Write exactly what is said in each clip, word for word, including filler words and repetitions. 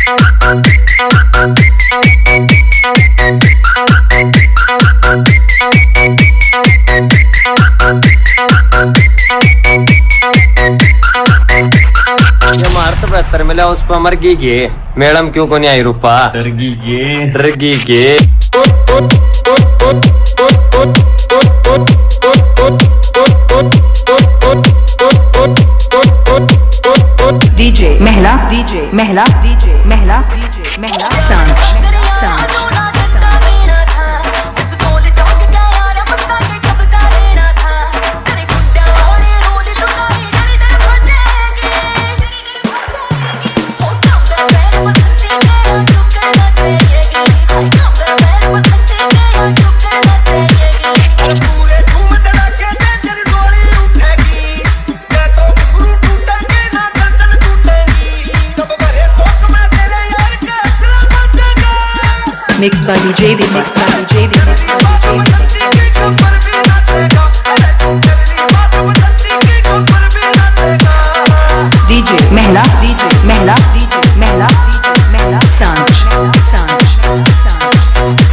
मारत बहत्तर मिला उस पर मर गई गे मैडम क्यों को नहीं आई रूपा डर गई गे डर गई गे डीजे महिला डीजे महिला डीजे महिला डीजे महिला सांच सांच Mixed by D J The Mixed by D J The Mixed by D J D J महिला डीजे महिला डीजे महिला डीजे महिला सांच सांच सांच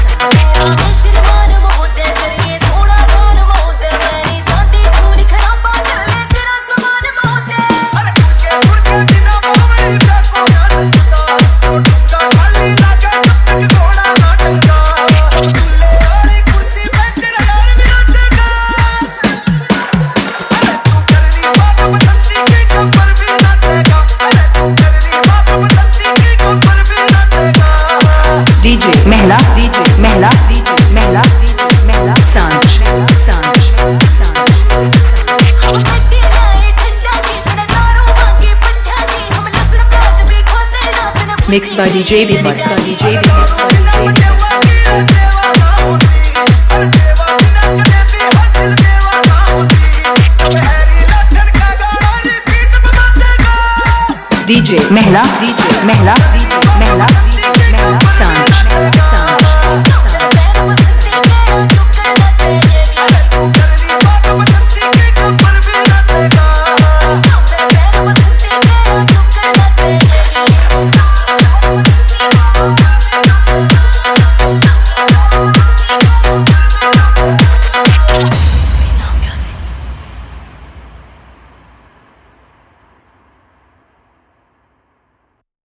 डीजे महिला डीजे महिला डीजे महिला डीजे महिला सांच सांच सांच Mixed by D J The Mixed by D J The Mixed by D J DJ महिला डीजे महिला डीजे महिला डीजे महिला सांच